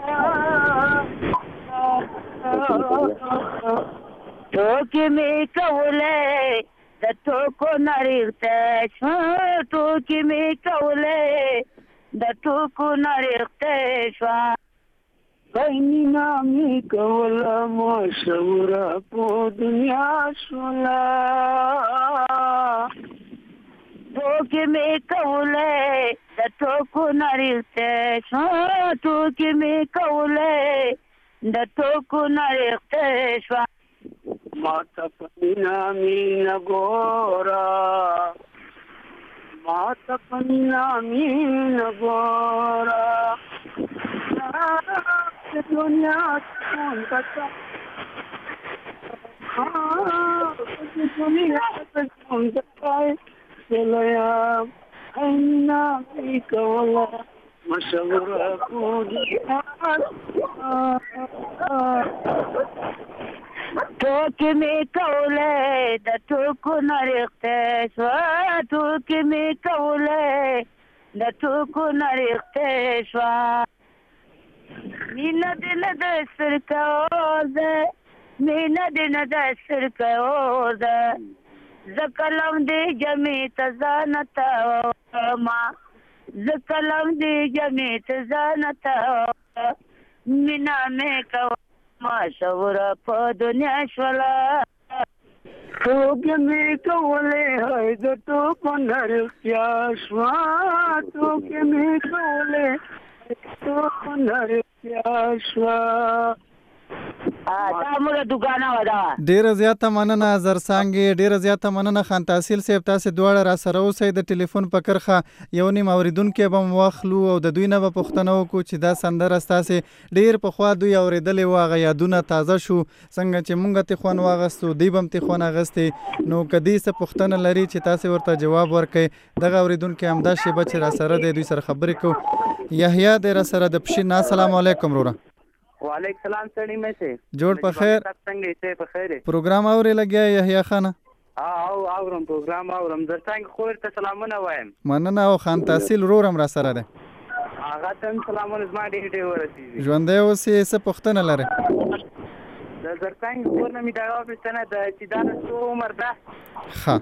ټوکې مې کولې د ټوکو نه ریښته شوه، ټوکې مې کولې د ټوکو نه ریښته شوه. مینا مې کوله مشهوره په دنیا شوله، ټوکې مې کولې د ټوکو نه ریښته شوه، ټوکې مې کولې د ټوکو نه ریښته شوه. ماته په مینا مینا ګوره، ماته په مینا مینا ګوره، د دنیا څخه کته د دنیا څخه کته سلیا مینا می کوله مشهوره په دنیا. ټوکې مې کولې د ټوکو نه ریښته شوه، ټوکې مې کولې د ټوکو نه ریښته شوه. مینه دې نه د سرکه اوزه، مینه دې نه د سرکه اوزه، زه کلم دې جمعې ته ځانه تاوما، زه کلم دې جمعې ته ځانه تاوما. مینا مې کوله مشهوره په دنیا شوله، ټوکې مې کولې هی د ټوکو نه رښتیا شوه، ټوکې مې کولې د ټوکو نه رښتیا شوه. دا موږ دکانه ودا. ډیره زیاته مننه زرڅانګې، ډیره زیاته مننه خان تحصیل صاحب. تاسو دواړه را سره اوسئ. د ټلیفون په کرخه یو نیم اوریدونکي به مو واخلو او د دوی نه به پوښتنه وکړو چې دا سندره ستاسې ډیر پخوا دوی اورېدلې وه، هغه یادونه تازه شو څنګه چې موږ ترې خوند واخیستو، دوی به هم ترې خوند اخیستې. نو که دوی څه پوښتنه لري چې تاسې ورته جواب ورکړئ، دغه اوریدونکی همدا شیبه چې را سره دی دوی سره خبرې کوو. یحیی دی را سره د پشین. السلام علیکم وروره. وعلیکم السلام سړی مې سه جوړ په خیر. څنګه یې په خیر؟ پروګرام اورې لګیا یحیی خان؟ او اورم پروګرام اورم. درڅنګ خور ته سلامونه وایم. مننه. او خان تحصیل رورم را سره ده. هغه ته سلامونه زما ډېر ډېر ورسېږي. ژوندی اوسې. څه پوښتنه لرې؟ د درڅنګ خور نه مې دا پوښتنه ده چې دا څو عمر ده؟ ښه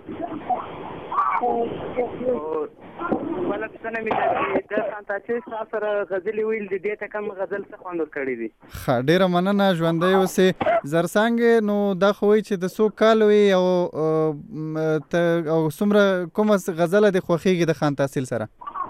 بله پوښتنه مې ده چې د خان تحصیل سره غزلې ویل دي، دې ته کوم غزل څه خوند ورکړی دي؟ ښه ډېره مننه. ژوندی اوسې. زرڅانګې نو دا خو وایي چې د څو کالو وي او او څومره کومه غزله دې خوښېږي د خان تحصیل سره؟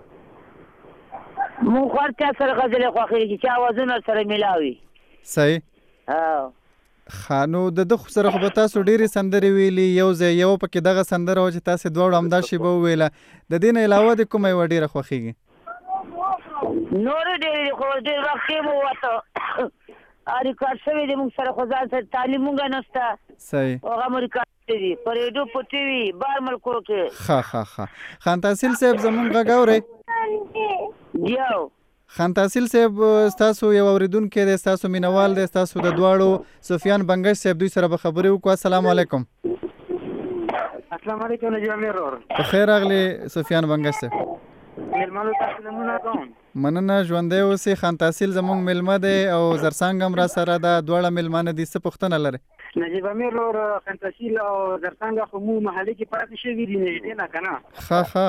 مونږ خو هر چا سره غزلې خوښېږي چې اوازونه سره میلاوي. صحیح. ښه نو د ده سره خو به تاسو ډېرې سندرې ویلي، یو ځای یو پکې دغه سندره وه چې تاسې دواړو همدا شیبه وویله. د دې نه علاوه دې کومه یوه ډېره خوښېږي؟ نورې ډېرې خو ډېر وخت یې مو وته ریکارډ شوی دی مونږ سره، خو ځان سره تعلیم مونږ نشته. صحیح. هغه مو ریکارډ شوی دی په ریډیو په ټي وي بار ملکو کې. ښه ښه ښه. خان تحصیل صاحب زمونږ غږ اورئ؟ یو خان تحصیل صاحب ستاسو یو اوریدونکی دی، ستاسو مینوال دی، ستاسو د دواړو سفیان بنګش صاحب، دوی سره به خبرې وکړو. السلام علیکم. السلام علیکم نجیب امیر ورور. په خیر راغلی سفیان بنګش صاحب. مېلمنو ته سلامونه کوم. مننه ژوندی اوسې. خان تحصیل زموږ میلمه دی او زرڅانګ هم را سره ده، دواړه میلمانه دي. څه پوښتنه لري؟ نجیب امیر ور خان تحصیل او زرڅانګ خو مو محلي کې پاتې شوي دي نږدې نه که نه؟ ښه ښه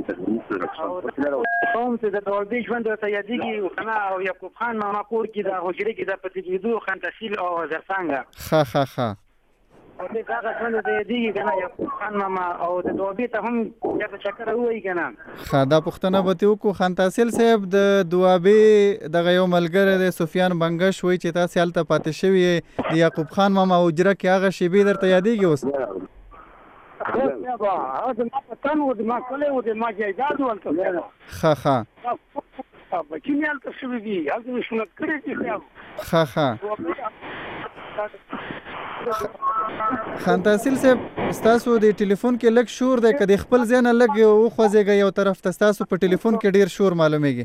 قوم چې د دوابي ژوند ورته یادېږي که نه، او یعقوب خان ماما کور کې د حجرې کې د پاتې کېدو خان تحصیل او زرڅانګ ښه ښه ښه او دې هغه ژوند ته یادېږي که نه، یعقوب خان ماما او د دوابي ته هم بیا په چکر ووایي که نه. ښه دا پوښتنه به ترې وکړو. خان تحصیل صاحب د دوابي دغه یو ملګری دی سفیان بنګش وایي چې تاسې هلته پاتې شوي یې، د یعقوب خان ماما حجره کې هغه شیبې درته یادېږي اوس؟ ښه ښه ښه ښه خان تحصیل صاحب ستاسو د ټلیفون کې لږ شور دی، که د خپل ځای نه لږ وخوځېږئ یو طرف ته. ستاسو په ټلیفون کې ډېر شور معلومیږي.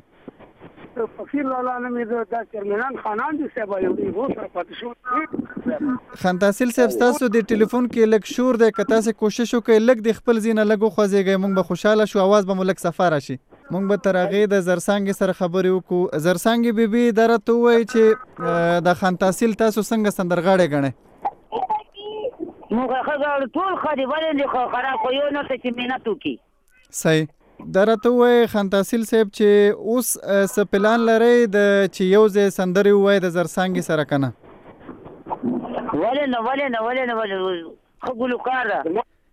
خان تحصیل صاحب ستاسو د ټلیفون کې لږ شور دی، که تاسې کوشش وکړئ لږ د خپل ځای نه لږ وخوځېږئ، موږ به خوشحاله شو، اواز به مو لږ صفا راشي. موږ به تر هغې د زرڅانګې سره خبرې وکړو. زرڅانګې بیبي دا راته ووایي چې د خان تحصیل تاسو څنګه سندرغاړی ګڼئ؟ موږ ښه ټول ښه دي، ولې دې خو خراب خو یو نشته چې محنت وکړي. صحیح. دا راته ووایي خان تحصیل صاحب چې اوس څه پلان لرئ د چې یو ځای سندرې ووایي د زرڅانګې سره که نه؟ ولې نه ولې نه ولې نه ولې ښه ګلوکار ده.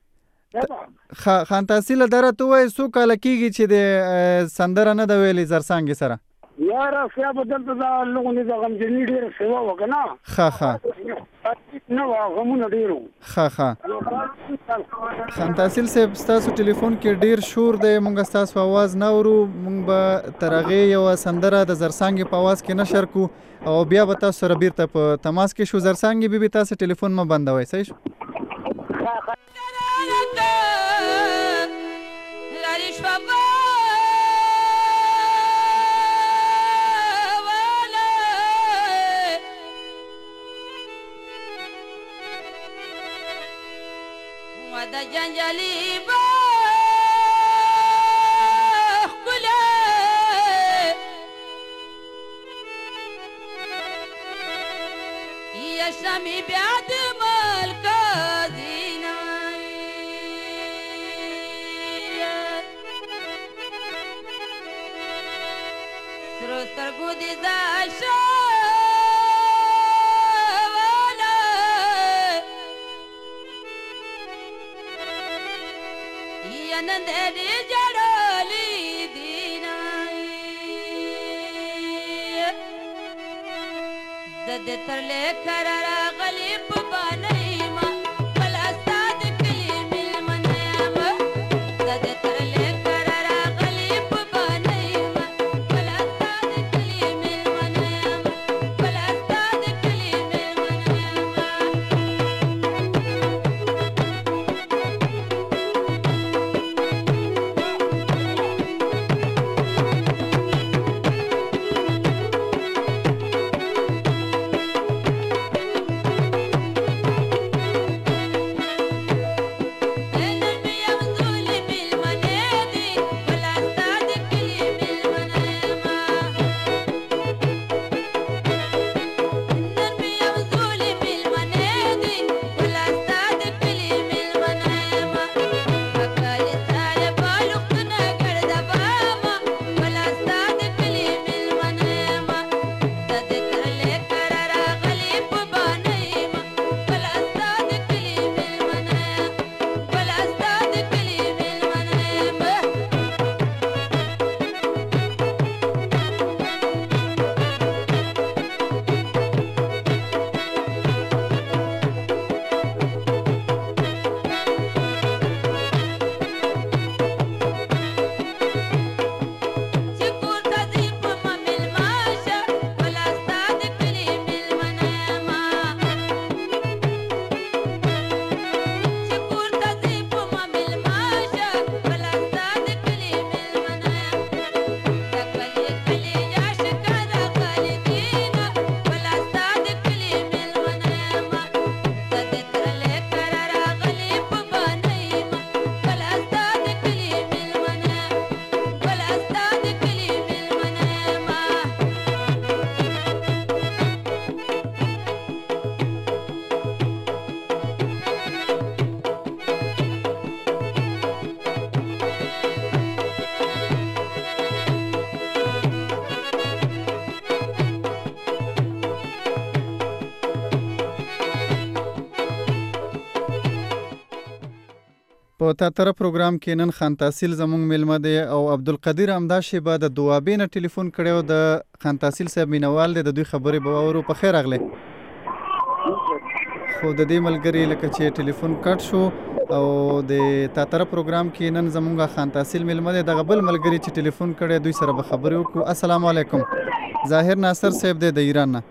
خان تحصیل دا راته ووایي څو کاله کېږي چې د سندره نه ده ویلې زرڅانګې سره؟ یاره صاحب دلته دا لغونې د غمجني ډېره سیوا وه که نه؟ ښه ښه نه وه، غمونه ډېر وو. ښه ښه خان تحصیل صاحب ستاسو ټلیفون کې ډېر شور دی، موږ ستاسو اواز نه اورو. موږ به تر هغې یوه سندره د زرڅانګې په اواز کې نشر کړو او بیا به تاسو سره بیرته په تماس کې شو. زرڅانګې بیبي تاسو ټلیفون مه بندوئ. صحیح شو؟ د جنجالي باخله یا شمی بیاد ملک دینا سرو سترګو دې داشا نن دې جړلې دینا د دې ترلې قرار غلې په باندې ما بل استاد کلی ملمنه ما د دې ترلې قرار غلې په باندې ما بل استاد کلی ملمنه ما بل استاد کلی ملمنه په تا تر پروګرام کې نن خان تحصیل زموږ ملمه دی او عبدالقدیر همداشي به د دوابې نه ټلیفون کړی او د خان تحصیل صاحب مینوال دی د دوی خبرې به واورو. په خیر راغلی. خو د دې ملګري لکه چې ټلیفون کټ شو او د تا تر پروګرام کې نن زموږ خان تحصیل ملمه دی. دغه بل ملګري چې ټلیفون کړی دوی سره به خبرې وکړو. السلام علیکم. ظاهر ناصر صاحب دی د ایران نه.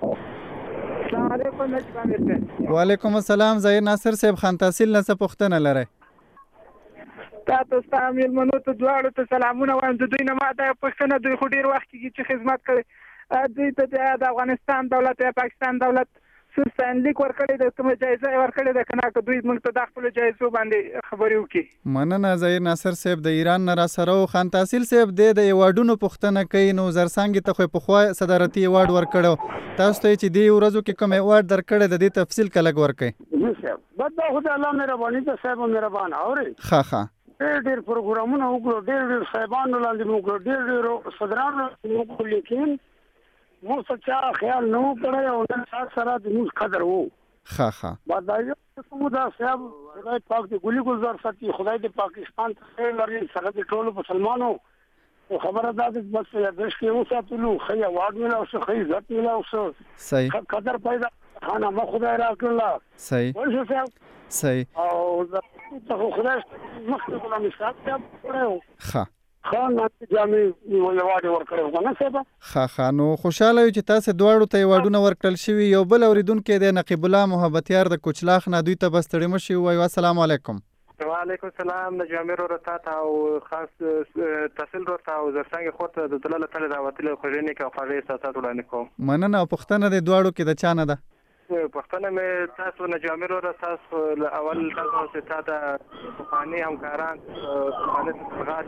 وعلیکم السلام. ظاهر ناصر صاحب خان تحصیل نه څه پوښتنه لرئ؟ تاسو ته مېلمنو ته دواړو ته سلامونه وایم. د دوی نه ما دا پوښتنه دوی خو ډېر وخت کېږي چې خدمت کړی دوی ته د افغانستان دولت یا پاکستان دولت څه ستاینلیک ورکړی ده، کومه جایزه یې ورکړې ده که نه، که دوی موږ ته د خپلو جایزو باندې خبرې وکړي. مننه ظاهر ناصر صاحب د ایران نه راسره و. خان تحصیل صاحب دی د ایوارډونو پوښتنه کوي. نو زرڅانګې ته خو یې پخوا صدارتي ایوارډ ورکړی، تاسو ته چې دې ورځو کې کوم ایوارډ درکړی د دې تفصیل که لږ ورکړئ. بد دا خو د الله مهرباني ده صاحب، مهربان اورئ. ښه ښه ډېر ډېر پروګرامونه وکړو، ډېر ډېر صاحبانو لاندې مو وکړو، ډېر ډېر صدرانو مو وکړو، لیکن موږ څه چا خیال نه و کړی او نن سهار سره د موږ قدر و. ښه ښه بعد دا یو څه دا صاحب خدای پاک دې ګلي ګلزار ساتي، خدای دې پاکستان ته خیر لري، سره د ټولو مسلمانو خبره دا ده بس یادش کې وساتلو، ښه ایوارډ میلاو شو، ښه عزت میلاو شو، صحیح قدر پیدا خانه ما خدای راکړله. صحیح ورشه صاحب صحیح او زه خدای مخکې غلام اسحاق صاحب کړی ښه خان جامې ایوارډ ورکړی و نه صاحب. ښه ښه نو خوشحاله یو چې تاسو دواړو ته ایوارډونه ورکړل شوي. یو بل اورېدونکی دی نقیب الله محبتیار د کوچلاخ نه، دوی ته به ستړي مه شي ووایو السلام علیکم. وعلیکم السلام. د جامې ورور ته او خاص تحصیل ورور ته او زرڅانګې خور ته د دلاله تل راوتلې خوږې نیک او خوږې احساسات وړاندې کوم. مننه. او پوښتنه د دواړو کې د چا نه ده؟ پښتنه مې تاسو نه جامې وروره تاسو اول تاسو چې تا د پخواني همکاران پخواني تبلیغات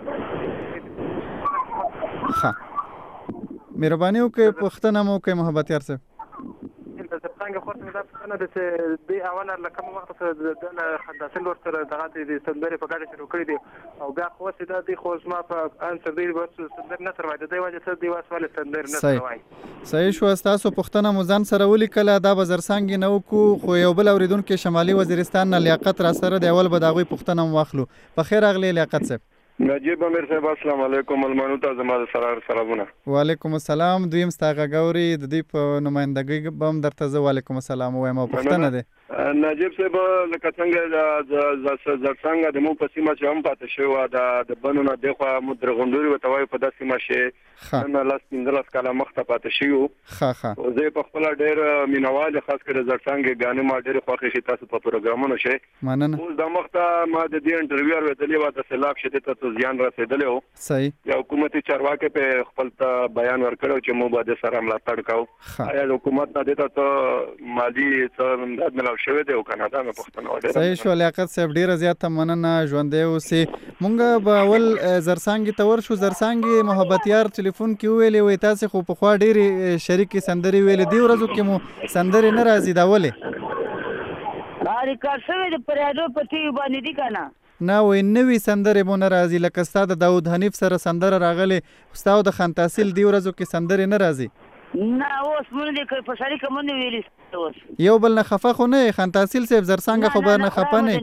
ښه مهرباني وکړئ پوښتنه مو وکړئ محبتیار صاحب. د څنګه خو ته دا پښتنه ده چې دوی اوله له کوم وخت سره د خان تحصیل ورسره دغه د سندرې په ګډه شروع کړي دي او بیا خو چې دا دی خو زما په انسر دی ورس سندر نه تر وای د دی وجه ته دی واسواله سندر نه تر وای. صحیح شو. تاسو پښتنه مو ځان سره ولیکله دا به زرڅانګې نه وکړو، خو یو بل اورېدونکی شمالي وزیرستان نه لیاقت را سره دی، اول به د هغوی پوښتنه هم واخلو. په خیر راغلی لیاقت صاحب. نجیب امیر صاحب السلام علیکم. ملمنو ته زما د سره سلامونه. وعلیکم السلام. دویم ستا غږ اوري د دوی په نمایندګۍ به هم درته زه وعلیکم السلام ووایم او پوښتنه دی. نجیب صاحب لکه څنګه زرڅانګه د مو په سیمه چې هم پاتې شوی وه د بنو نه دېخوا مو درغونډوري ورته وایو په دا سیمه چې نن لس پنځلس کاله مخته پاتې شوي وو. ښه ښه زه یې په خپله ډېر مینهوال خاص کر د زرڅانګې ګانې ما ډېرې خوښې شي تاسو په پروګرامونو چې مننه. اوس دا مخته ما د دې انټرویو اورېدلې وه د سیلاب شدید ته زیان رسېدلی و. صحیح. یا حکومتي چارواکي په خپل ته بیان ورکړی چې موږ به د سره ملاتړ کوو. آیا د حکومت نه دې ته څه مالي څه امداد میلاو شوی دی او که نه؟ دا مې پوښتنه وکړه. صحیح شو لیاقت صاحب، ډېره زیاته مننه. ژوندی اوسې. مونږ به اول زرڅانګې ته ورشو. زرڅانګې محبتیار ټلیفون کې وویلې وایي تاسې خو پخوا ډېرې شریکې سندرې ویلې، دې ورځو کې مو سندرې نه راځي، دا ولې؟ ریکارډ شوی د په راډیو په ټي وي باندې دي که نه؟ نه وایي نوي سندرې مو نه راځي. لکه ستا د داود حنیف سره سندره راغلې، ستا د خان تحصیل دې ورځو کې سندرې نه راځي؟ نه اوس مونږ دې په شریکه مونږ نه ویلي. اوس یو بل نه خفه خو نه یې خان تحصیل صاحب؟ زرڅانګه خو به نه خفه نه یې؟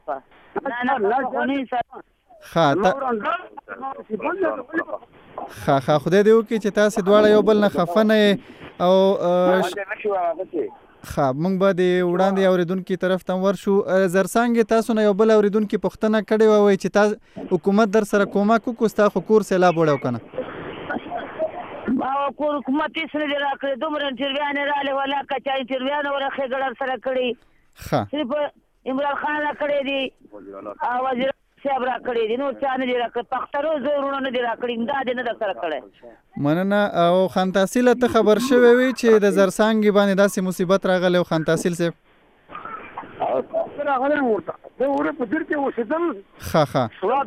ښه ښه ښه خدای دې وکړي چې تاسې دواړه یو بل نه خفه نه یې. او ښه موږ به د وړاندې اورېدونکي طرف ته ورشو. زرڅانګې تاسو نه یو بل اورېدونکي پوښتنه کړې وه، وایي چې تا حکومت در سره کومک وکړو، ستا خو کور سیلاب وړی و که نه؟ کور حکومت هېڅ نه دي راکړی. دومره انټرویانې رالې ولا کچا انټرویانې ولا ښېګړه سره کړي، صرف عمران خان را کړی دي او وزیر صاحب را کړی دي، نور چا نه دي راکړی. پښتنو زورونه نه دي راکړي، امداد یې نه ده سره کړی. مننه. او خان تحصیله ته خبر شوی وي چې د زرڅانګې باندې داسې مصیبت راغلی و خان تحصیل صاحب؟ راغلی یم ورته زه وره په دیر کې اوسېدم. ښه ښه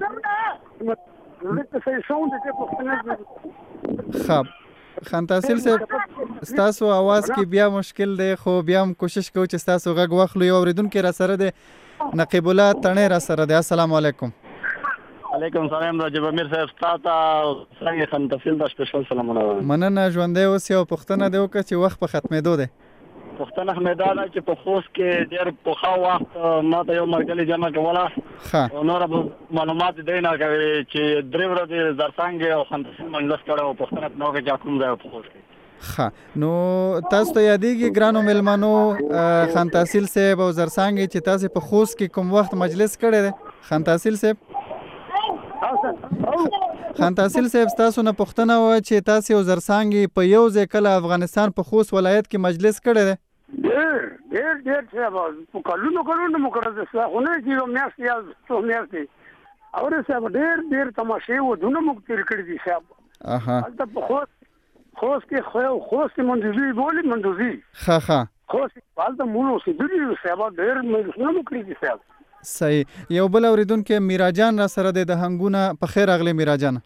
ښه خان تحصیل صاحب ستاسو आवाज کې بیا مشکل دی، خو بیا هم کوشش کوو چې ستاسو غږ واخلو. یو اورېدونکی را سره دی نقیب الله تڼۍ را سره دی. السلام علیکم. علیکم سلام. راجب امیر صاحب تاسو ته څنګه خان تحصیل د سپیشل سلامونه. مننه. ژوندی اوسې. او پوښتنه دې وکړه چې وخت په ختمېدو دی. پښتنه مې دا ده چې په خوست کې ډېر پخوا وخت ما ته یو مرګلي جمع کوله او نور معلومات دی نه کوي چې درې ورځې زرڅانګې او خنداسیل مجلس کړی او پښتنه په نوګه چې کوم ځای په خوست کې. ښه نو تاسو ته یادېږي ګرانو مېلمنو خان تحصیل صاحب او زرڅانګې چې تاسو په خوست کې کوم وخت مجلس کړی دی خان تحصیل صاحب؟ خان تحصیل صاحب تاسو نه پوښتنه وه چې تاسو او زرڅانګې په یو ځای کله افغانستان په خوست ولایت کې مجلس کړی دی؟ ډېر ډېر ډېر صاحب په کلونو کلونو مو کړی دی خو نه چې یو میاشت یا څو میاشتې اورې صاحب ډېر ډېر تماشې ودونه مو تېر کړي دي صاحب. هلته په خوست خوست کې خو خوست منځوي بولي منځوي ښه ښه خوست هلته مو اوسېدلي صاحب ډېر مجلسونه مو کړي دي صاحب. صحیح. یو بل اورېدونکی میرا جان را سره دی د هنګونه. په خیر راغلی میرا جان.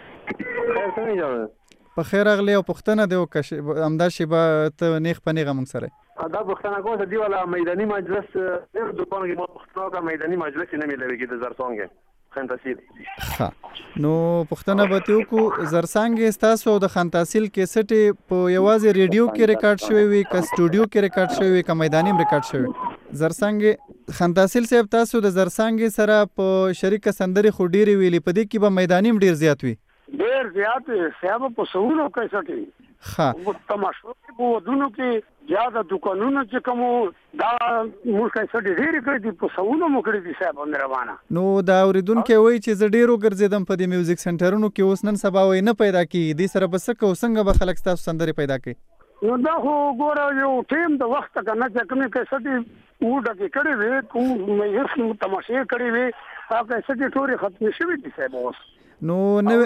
په خیر راغلی او پوښتنه دی وکړه همدا شیبه ته نیغ په نیغه موږ سره دا پوښتنه کوم چې دی والا میداني مجلس ډېر دوپانو کې ما پوښتنه وکړه میداني مجلس یې نه میلوي د زرڅانګې خان تحصیل. ښه نو پوښتنه به ترې وکړو زرڅانګې ستاسو او د خان تحصیل کیسټې په یوازې ریډیو کې ریکارډ شوی وي که سټوډیو کې ریکارډ شوی وي که میداني هم ریکارډ شوی؟ زرڅانګې خان تحصیل صاحب تاسو د زرڅانګې سره په شریکه سندرې خو ډېرې ویلې په دې کې به میداني هم ډېر زیات وي؟ ډېر زیات وي صاحب په سوونو کیسټې. ښه تماشو کې په ودونو کې زیاده دکانونو چې کوم دا موږ کیسټې ډېرې کړې دي په سوونو مو کړې دي صاحب مهربانه. نو دا اورېدونکی وایي چې زه ډېر وګرځېدم په دې میوزیک سنټرونو کې اوس نن سبا وایي نه پیدا کېږي دې سره به څه کوو څنګه به خلک ستاسو سندرې پیدا کوي؟ نو دا خو ګوره یو ټیم د وخت که نه چې کومې کیسټې وډکې کړې وې کوم هېڅ تماشې کړې وې هغه کیسټې ټولې ختمې شوې دي صاحب اوس. نو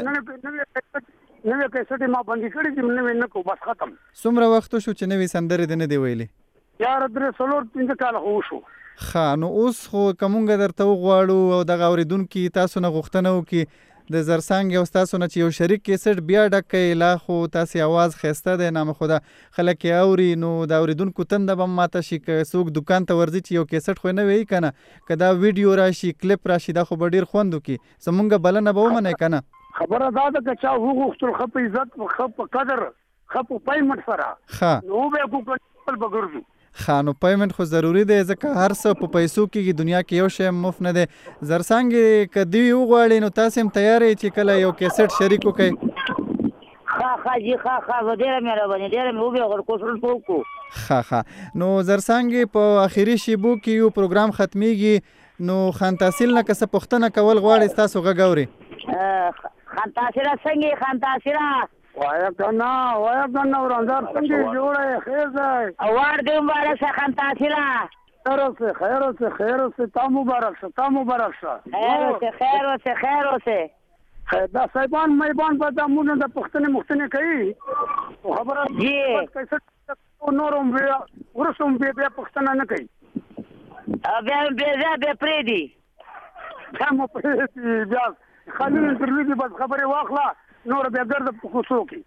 نوې نوې کیسټې ما بندي کړې دي نوې نه کوو بس ختم. څومره وخت شو چې نوې سندرې دې نه دي ویلې؟ یاره درې څلور پنځه کاله خو وشو. ښه نو اوس خو که مونږ درته وغواړو او دغه اورېدونکي تاسو نه غوښتنه وکړي د زرڅانګې او ستاسو نه چې یو شریک کیسټ بیا ډک کړئ لا خو تاسې اواز ښایسته دی نامه خدا خلک یې اوري نو د اورېدونکو تنده به هم ماته شي که څوک دوکان ته ورځي چې یو کیسټ خو یې نه ویي که نه که دا ویډیو راشي کلیپ راشي دا خو به ډېر خوند وکړي زمونږ بلنه به ومنئ که نه؟ خبره دا ده که چا وغوښتل ښه په عزت ښه په قدر ښه په پیمنټ سره ښه نو به یې کوو خپل به ګرځو. ښه نو پیمنټ خو ضروري دی ځکه هر څه په پیسو کېږي دنیا کې یو شی مفت نه دی. زرڅانګې که دوی وغواړي نو تاسې هم تیار یې چې کله یو کیسټ شریک وکړئ؟ ښه ښه جي ښه ښه ډېره مهرباني ډېره مې وبېغل کوشش به وکړو. ښه ښه نو زرڅانګې په آخري شیبو کې یو پروګرام ختمیږي نو خان تحصیل نه که څه پوښتنه کول غواړئ ستاسو غږ اوري. خان تحصیله څنګه خان تحصیله وایا کنه وایا کنه ورانځار څنګه جوړه خیر دی اوار دې مبارک شه خان تحصیله. خیر اوسه خیر اوسه خیر اوسه تا مبارک شه تا مبارک شه خیر اوسه خیر اوسه خیر اوسه. دا صاحبان میبان په دمونه د پښتنې مختنې کوي خبره جی نورم بیا ورسوم بیا بیا پښتنه نه کوي بیا بیا بیا پرېږدي دا مو پرېږدي بیا خالي انټرویو دي بس خبرې واخله نور بیا ګرځه په کوڅو کې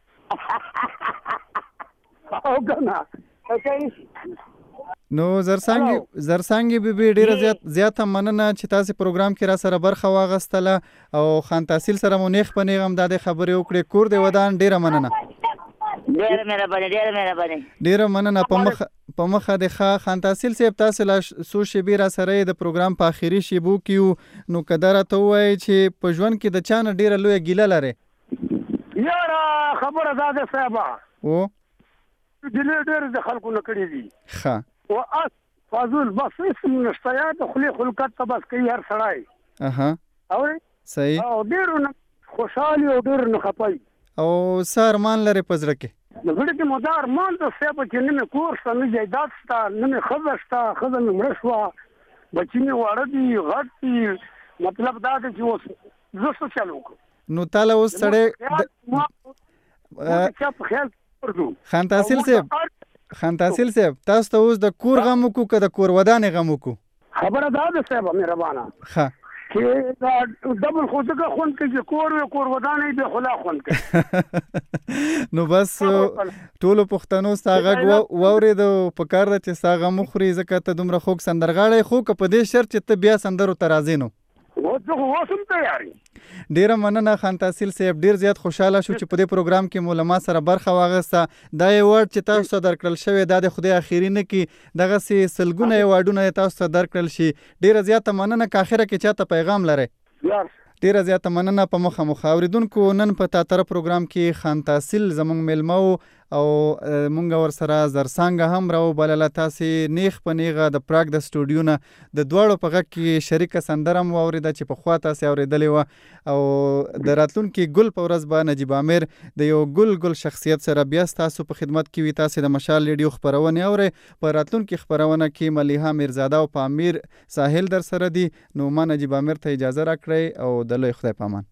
او کنه. نو زرڅانګې زرڅانګې بیبي ډېره زیات زیاته مننه چې تاسې پروګرام کې را سره برخه واغستله او خان تحصیل سره مو نیغ په نیغ هم دا د خبرې وکړې کور دې ودان ډېره مننه. ډېره مهرباني ډېره مهرباني ډېره مننه. په مخ په مخه د ښه خان تحصیل صاحب تاسې لا څو شیبې را سره د پروګرام په آخري شیبو کې یو نو که دا راته ووایئ چې په ژوند کې د چا نه ډېره لویه ګیله لرئ؟ یاره خبره دا ده صاحبه و ګیلې ډېرې د خلکو نه کړي دي. ښه و اس فاضل بس اسم نشته یا د خولې خلقت ته بس کوي هر سړی. اها اورې صحیح. او ډېر نه خوشحالي او ډېر نه خپای او څه ارمان لرې په زړه کې؟ د زړه کې مو دا ارمان ده صاحب چې نه مې کور شته نه جایداد شته نه مې ښځه شته ښځه مې مړه شوه بچي مې واړه دي غټ دي مطلب دا ده چې اوس زه څه چل وکړم. نو تاله اوس سړی خان تحصیل صاحب خان تحصیل صاحب تاسو ته اوس د کور غم وکړو که د کور ودانې غم وکړو؟ خبره دا ده صاحب مهربانه ښه چې دا ډبل خو ځکه خوند کوي چې کور وي کور ودانې بیا خو لا خوند کوي. نو بس ټولو پښتنو ستا غږ واورېد او په کار ده چې ستا غم وخوري ځکه ته دومره خوږ سندرغاړی خو که په دې شرط چې ته بیا سندرو ته راځې نو و زه اوسم تیار یم. ډیره مننه خان تحصیل صاحب، ډیر زیات خوشاله شو چې په دې پروګرام کې مو له ما سره برخه واغسته. دا ایوارډ چې تاسو ته درکړل شوی دا د خدای اخیری نه کې دغسې سلګونه ایوارډونه تاسو ته درکړل شي. ډیره زیاته مننه. که اخره کې چاته پیغام لرئ؟ ډیره زیاته مننه. په مخه مخه اوریدونکو، نن په تاتره پروګرام کې خان تحصیل زموږ میلمه و او مونږ ورسره زرڅانګه هم راوبلله. تاسې نیغ په نیغه د پراګ د سټوډیو نه د دواړو په غږ کې شریکه سندره هم واورېده چې پخوا تاسې اورېدلې وه، او د راتلونکي ګل په ورځ به نجیب عامر د یو ګل ګل شخصیت سره بیا ستاسو په خدمت کې وي. تاسې د مشال ریډیو خپرونې اورئ. په راتلونکي خپرونه کې ملیحه میرزاده او په امیر ساحل در سره دي. نو ما نجیب عامر ته اجازه راکړئ او د لوی خدای په امان.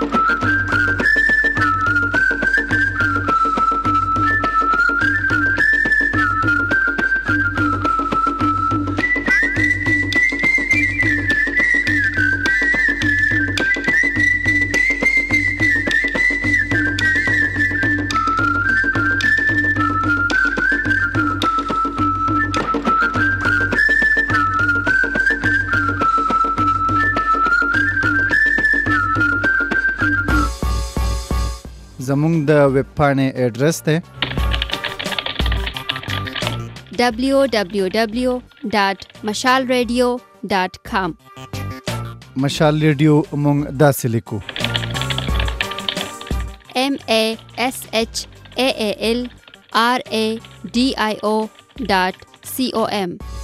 زمونږ د ویب پاڼې ایډرس دی دبلیو دبلیو دبلیو ډاټ مشال ریډیو ډاټ کام. مشال ریډیو مونږ داسې لیکو ایم ای ایس ایچ ای ای ایل آر ای ډي آی او ډاټ سی او ایم.